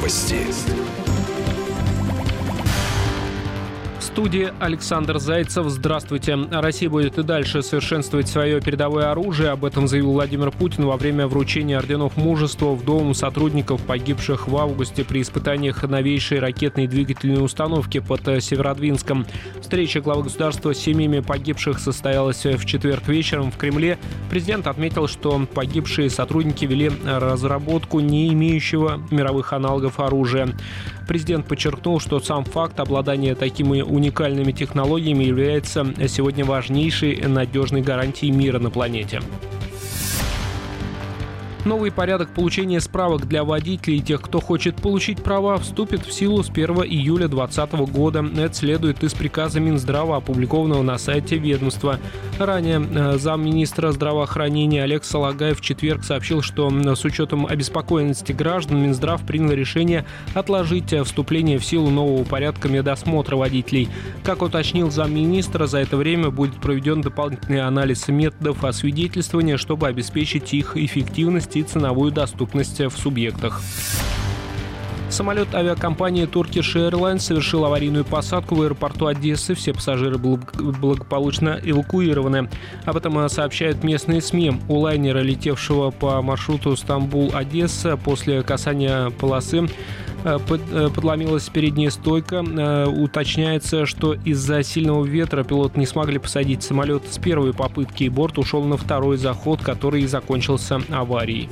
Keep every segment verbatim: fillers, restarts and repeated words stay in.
Новости. В студии Александр Зайцев. Здравствуйте. Россия будет и дальше совершенствовать свое передовое оружие. Об этом заявил Владимир Путин во время вручения орденов Мужества в Дом сотрудников, погибших в августе при испытаниях новейшей ракетной двигательной установки под Северодвинском. Встреча главы государства с семьями погибших состоялась в четверг вечером в Кремле. Президент отметил, что погибшие сотрудники вели разработку не имеющего мировых аналогов оружия. Президент подчеркнул, что сам факт обладания такими уникальными технологиями является сегодня важнейшей надежной гарантией мира на планете. Новый порядок получения справок для водителей и тех, кто хочет получить права, вступит в силу с первого июля двадцатого года. Это следует из приказа Минздрава, опубликованного на сайте ведомства. Ранее замминистра здравоохранения Олег Салагаев в четверг сообщил, что с учетом обеспокоенности граждан Минздрав принял решение отложить вступление в силу нового порядка медосмотра водителей. Как уточнил замминистра, за это время будет проведен дополнительный анализ методов освидетельствования, чтобы обеспечить их эффективность и ценовую доступность в субъектах. Самолет авиакомпании Turkish Airlines совершил аварийную посадку в аэропорту Одессы. Все пассажиры благополучно эвакуированы. Об этом сообщают местные СМИ. У лайнера, летевшего по маршруту Стамбул-Одесса, после касания полосы подломилась передняя стойка. Уточняется, что из-за сильного ветра пилоты не смогли посадить самолет с первой попытки, и борт ушел на второй заход, который и закончился аварией.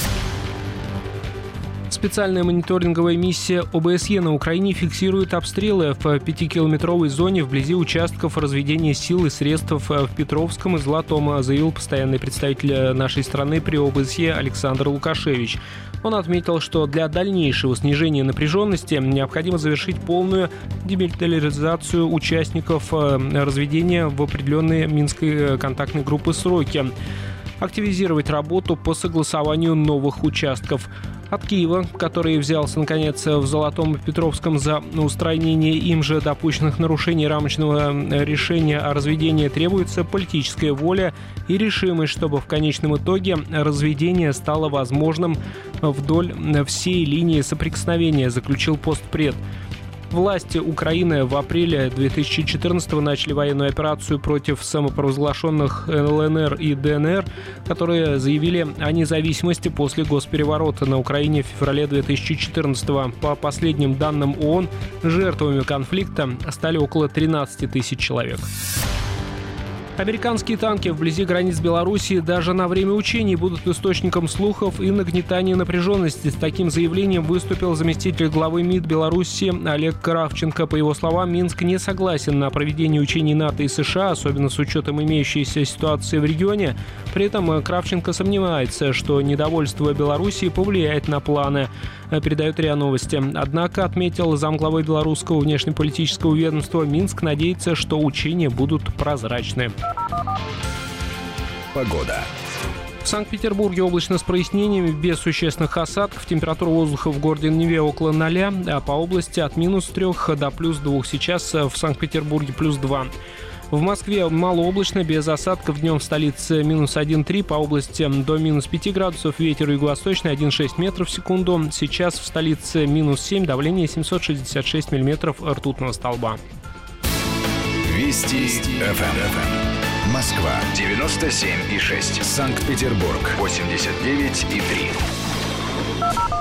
Специальная мониторинговая миссия О Бэ Эс Е на Украине фиксирует обстрелы в пятикилометровой зоне вблизи участков разведения сил и средств в Петровском и Золотом, заявил постоянный представитель нашей страны при О Бэ Эс Е Александр Лукашевич. Он отметил, что для дальнейшего снижения напряженности необходимо завершить полную демилитаризацию участников разведения в определенные Минской контактной группы сроки, активизировать работу по согласованию новых участков. От Киева, который взялся, наконец, в Золотом и Петровском за устранение им же допущенных нарушений рамочного решения о разведении, требуется политическая воля и решимость, чтобы в конечном итоге разведение стало возможным вдоль всей линии соприкосновения, заключил постпред. Власти Украины в апреле две тысячи четырнадцатого начали военную операцию против самопровозглашенных Эл Эн Эр и Дэ Эн Эр, которые заявили о независимости после госпереворота на Украине в феврале две тысячи четырнадцатого. По последним данным ООН, жертвами конфликта стали около тринадцати тысяч человек. Американские танки вблизи границ Белоруссии даже на время учений будут источником слухов и нагнетания напряженности. С таким заявлением выступил заместитель главы МИД Беларуси Олег Кравченко. По его словам, Минск не согласен на проведение учений НАТО и Сэ Шэ А, особенно с учетом имеющейся ситуации в регионе. При этом Кравченко сомневается, что недовольство Белоруссии повлияет на планы, передает РИА Новости. Однако, отметил замглавы белорусского внешнеполитического ведомства, Минск надеется, что учения будут прозрачны. Погода. В Санкт-Петербурге облачно с прояснениями, без существенных осадков. Температура воздуха в городе Неве около ноля, а по области от минус трех до плюс двух. Сейчас в Санкт-Петербурге плюс два. В Москве малооблачно, без осадков. Днем в столице минус один целых три, по области до минус пяти градусов. Ветер юго-восточный один целых шесть метров в секунду. Сейчас в столице минус семь, давление семьсот шестьдесят шесть миллиметров ртутного столба. Вести эф эм. Москва девяносто семь и шесть. Санкт-Петербург восемьдесят девять и три.